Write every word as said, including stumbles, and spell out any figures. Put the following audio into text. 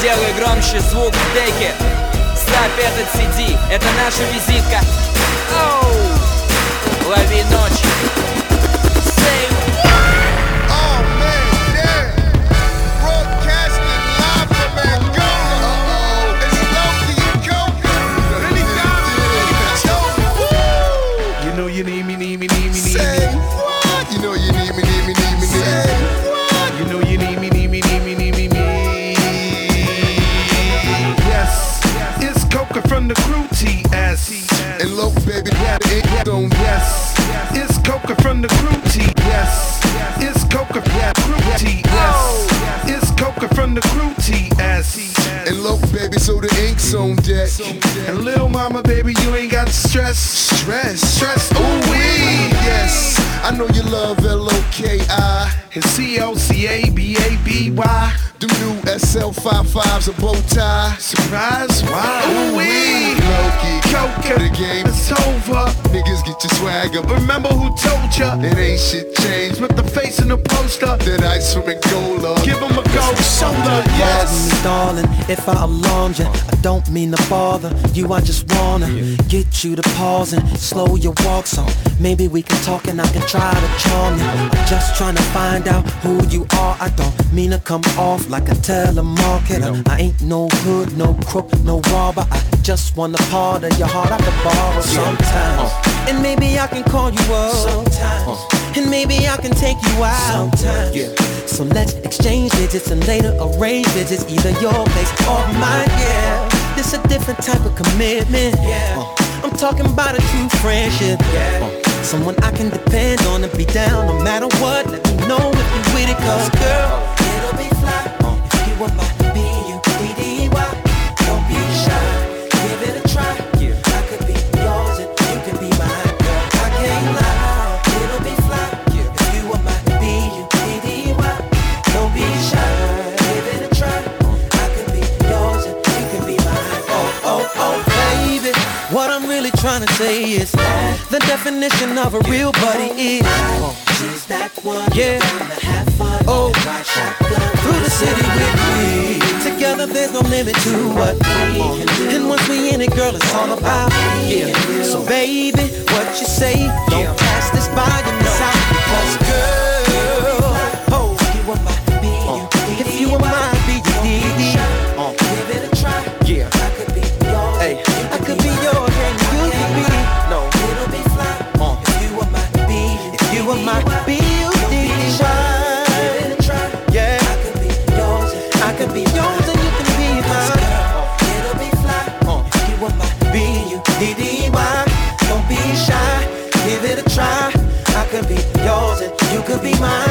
Сделай громче звук в деке. Ставь этот си ди, это наша визитка. Оу! Лови ночь. Say what? Oh man, yeah. Broadcasting live from Angola. Uh-oh. It's Loki and Coca. You know you need me, need me, need me, need Say me. what? You know you need me, need me, need me, need me. Say what? You know you need me, need me, need me, need me, me. Yes, it's Coca from the crew T S. And low baby, yeah, it don't Yes, it's Coca from the crew T S. It's Coca from the crew T S. It's Coca from the crew T S. And low baby, so the ink's on deck. And little mama, baby, you ain't got to stress. Stress, Stress, ooh wee, yes. I know you love L O K I. And C O C A B A B Y. Them new S L fifty-fives, a bow tie. Surprise, wow, ooh wee. Loki, Coca, the game it's over. Niggas get your swagger, but Remember who told ya? it ain't shit changed. Put the face in the poster. That ice from Angola. Give him a gold shoulder, Pardon yes. me, darling, if I alarmed you. I don't mean to bother you, I just wanna get you to pause and slow your walk so maybe we can talk and I can try to charm you. I'm just trying to find out who you are. I don't mean to come off like a telemarketer. I ain't no hood, no crook, no robber. I just want a part of your heart I could borrow sometimes. And maybe I can call you up sometimes. And maybe I can take you out sometimes. So let's exchange digits and later arrange visits, either your place or mine, yeah. This a different type of commitment, yeah. uh, I'm talking about a true friendship, yeah. uh, Someone I can depend on and be down no matter what. Let me know if you with it, cause girl, it'll be fly uh, if you were my B U D D Y. Don't be shy, give it a try, yeah. I could be yours and you could be mine, girl. I can't lie, it'll be fly yeah. if you were my B U D D Y. Don't be shy, give it a try. I could be yours and you can be mine. Oh, oh, oh, baby. What I'm really trying to say is the definition of a real buddy is she's that one. Yeah. Have fun. Oh, through the city with me. Together there's no limit to what we can do. And once we in it, girl, it's all about yeah. So baby, what you say? Don't pass this by your side because girl, oh, you were my B U D D. If you were my B U D D, give it a try. Yeah, I could be yours. Hey, I could be yours and you could be. No, it'll be fly. Uh. If you were my B, if you were my B U D D, give it a try. Yeah, I could be yours. I could be yours and you can be mine. It'll be fly. Uh. If you were my B U D D Y, don't be shy. Give it a try. I could be yours and you could be mine.